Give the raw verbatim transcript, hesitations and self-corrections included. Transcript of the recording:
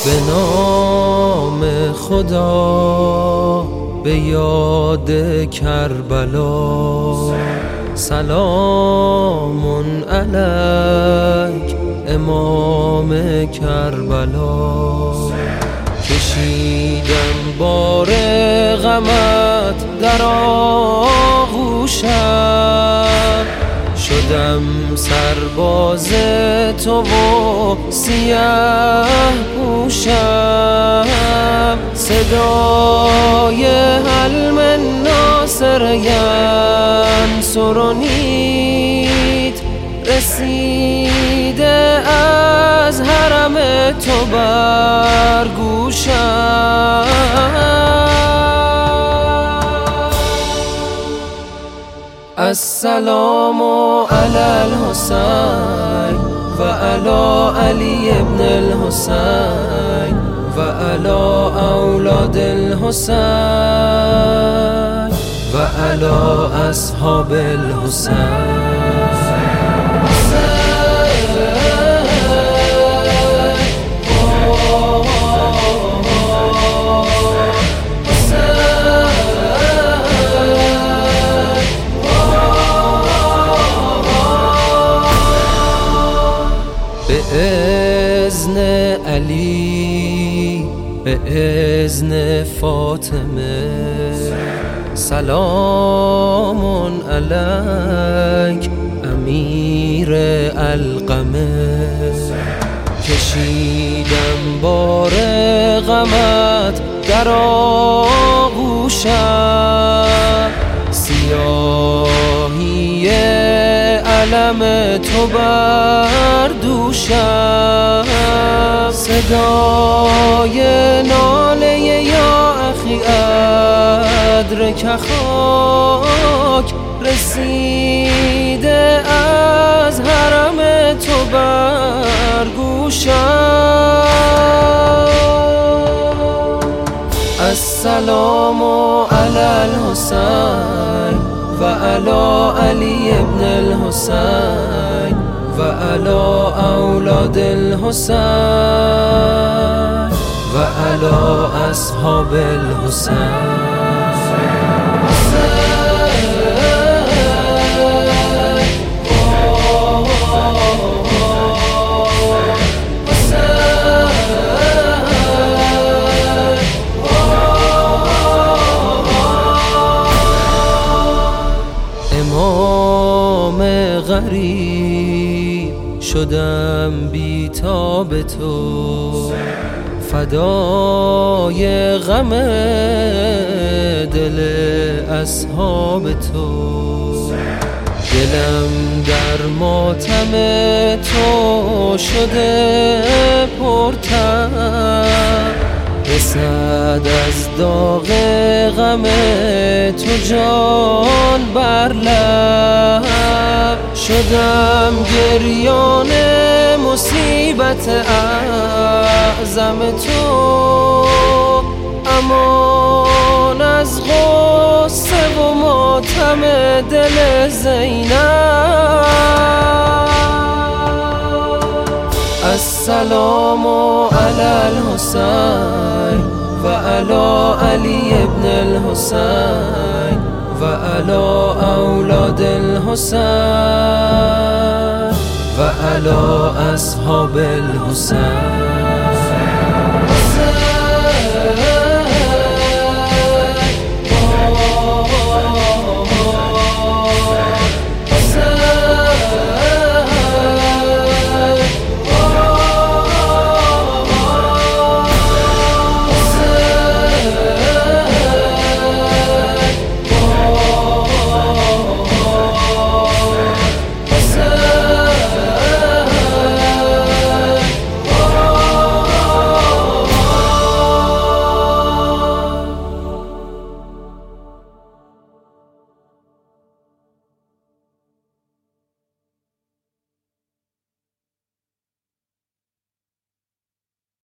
به نام خدا به یاد کربلا، سلام علیک امام کربلا. کشیدم بار غمت در آغوشم، شدم سرباز تو و سیه پوشم. صدای هل من ناصر ینصرنیت رسیده از حرم تو بر گوشم. السلام علی الحسین و علی علی ابن الحسین و علی اولاد الحسین و علی اصحاب الحسین. به اذن علی، به اذن فاطمه، سلام علیک امیر القمه. کشیدم بار غمت در آغوشم، سیاهی علم تو بر دوشم. صدای ناله یا اخی ادرک خاک رسیده از حرم تو بر گوشم. السلام علی الحسین و علی علی ابن الحسین و علی اولاد الحسین و علی اصحاب الحسین. امام غریب شدم بی تاب تو، فدای غم دل اصحاب تو. دلم در ماتم تو شده پرتب، رسد از داغ غم تو جان بر لب. شدم گریان مصیبت اعظم تو، امان از غصه و ماتم دل زینب. السلام علی الحسین و علی علی ابن الحسین و علی اولاد الحسین و علی اصحاب الحسین.